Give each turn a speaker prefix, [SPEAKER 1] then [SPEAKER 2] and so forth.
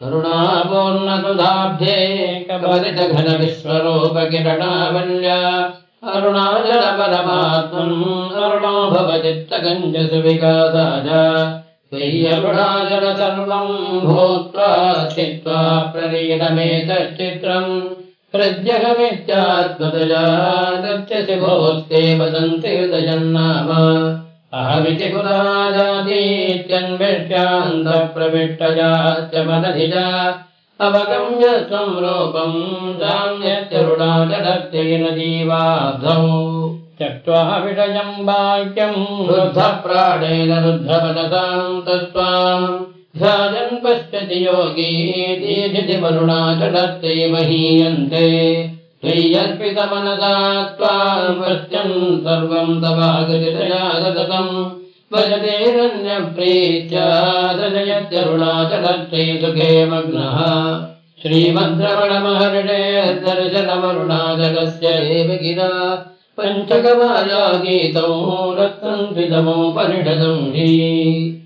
[SPEAKER 1] करुणापूर्णसुधाब्धे कबलितघनविश्वरूपकिरणावल्या अरुणाचलपरमात्मम् अरुणो भवचित्तगञ्जसुविकासाय त्वय्यरुणाचल सर्वम् भूत्वा स्थित्वा प्रलीनमेतच्चित्रम् प्रत्यहमित्यात्मतया गच्छसि भोस्ते वदन्ति हृदयन्नाम अहमिति पुराजातीत्यन्विष्यान्तप्रविष्टयाश्च मनधिजा अवगम्य स्वम् रूपम् जाम्यत्यरुणाचलत्तेन जीवाब्धौ त्यक्त्वा विषयम् वाक्यम् रुद्धप्राणेन रुद्धमनसाम् तत्त्वाम् ध्यायन् पश्यति योगी दीर्घितिमरुणाचलत्ते महीयन्ते त्वय्यर्पितमनसा त्वाम् पश्यन् सर्वम् तवागतितया सततम् भजतेरन्यप्रीत्या सजयत्यरुणाचलत्ते सुखे मग्नः श्रीमद्रमणमहर्षे दर्शनमरुणाचलस्य एव गिरा पञ्चकमाया गीतौ रत्नम् द्वितमोपनिषदम् हि